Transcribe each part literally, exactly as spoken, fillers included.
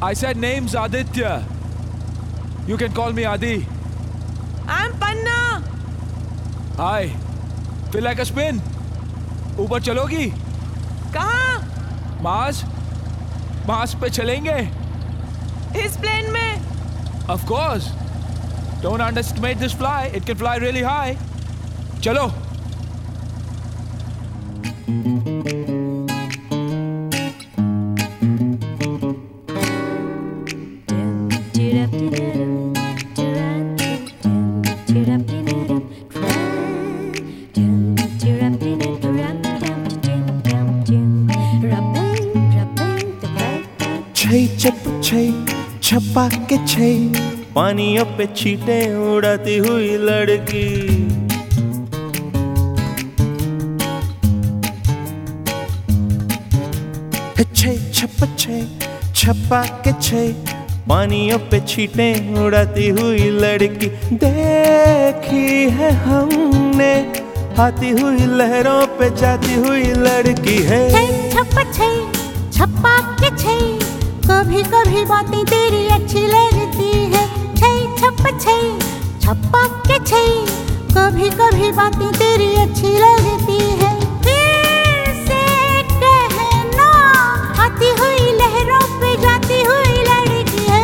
I said name's Aditya. You can call me Adi. I'm Panna. Hi. Feel like a spin? ऊपर चलोगी? कहाँ? Mars? Mars पे चलेंगे? इस plane में? Of course. Don't underestimate this fly. It can fly really high. चलो. छै चप छै छपा के छै पानियों पे छींटे उड़ाती हुई लड़की। छै छप छै छपा के छै पानियों पे छींटे उड़ाती हुई लड़की। देखी है हमने आती हुई लहरों पे जाती हुई लड़की है। छै छप छै छपा के छै कभी कभी बातें तेरी अच्छी लगती है। छै छप छै छपा के छै कभी कभी बातें तेरी अच्छी लगती है। फिर से कहना आती हुई लहरों पे जाती हुई लड़की है।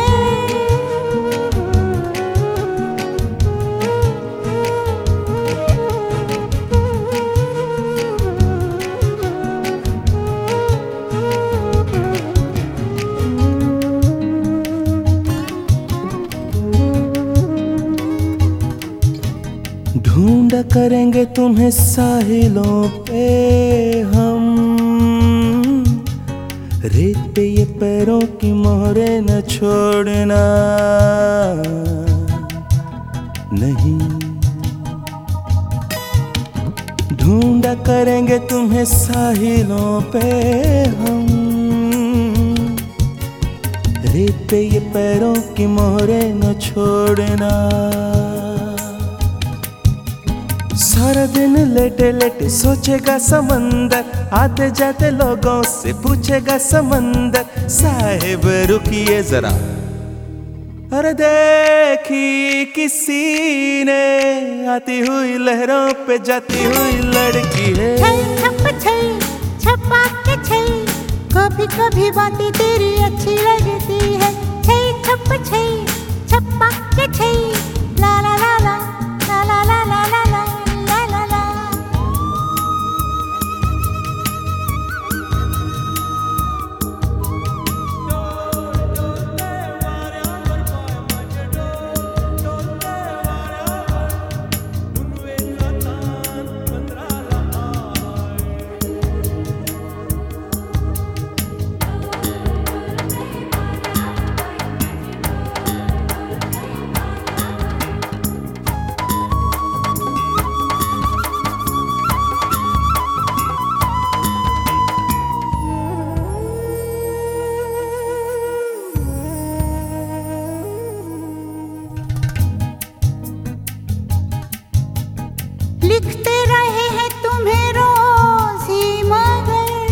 ढूंढ करेंगे तुम्हें साहिलों पे हम, रेत पे ये पैरों की मोहरें न छोड़ना नहीं। ढूंढ करेंगे तुम्हें साहिलों पे हम, रेत पे ये पैरों की मोहरें न छोड़ना। सारा दिन लेटे लेटे सोचेगा समंदर, आते जाते लोगों से पूछेगा समंदर साहिब रुकिए जरा। अरे देखी किसी ने आती हुई लहरों पे जाती हुई लड़की है। छै छप छै छपा के छै कभी कभी बातें तेरी अच्छी लगती है। छै छप छै छपा के छै ला ला ला ला ला ला ला ला ला ला। लिखते रहे हैं तुम्हें रोज ही मगर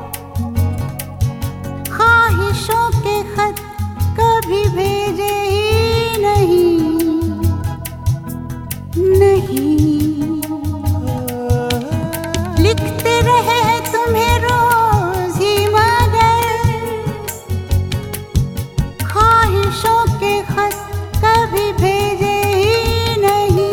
ख्वाहिशों के खत कभी भेजे ही नहीं नहीं। लिखते रहे हैं तुम्हें रोज ही मगर ख्वाहिशों के खत कभी भेजे ही नहीं।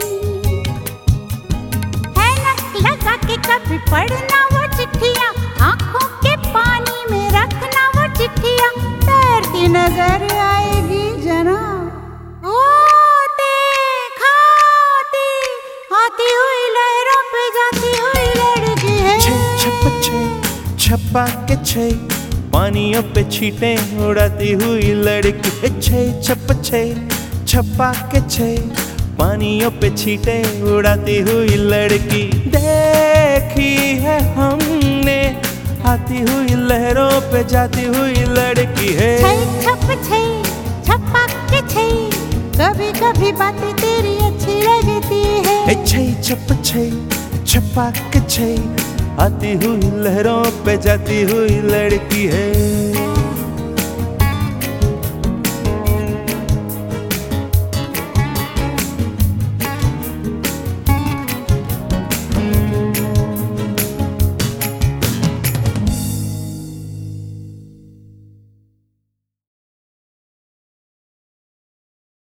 कभी पढ़ना वो चिट्ठियाँ आँखों के पानी में रखना वो चिट्ठियाँ तैरती नजर आएगी जना। ओ खाती आती हुई लहरों पे जाती हुई लड़की है। छै छप छै छपा के छै पानियों पे छींटे उड़ाती हुई लड़की है। छै छप छै छपा के छै पानियों पे छींटे उड़ाती हुई लड़की। देखी है हमने आती हुई लहरों पे जाती हुई लड़की है। छै छप छै छपा के छै कभी कभी बातें तेरी अच्छी लगती है। छै छप छै छपा के छै आती हुई लहरों पे जाती हुई लड़की है।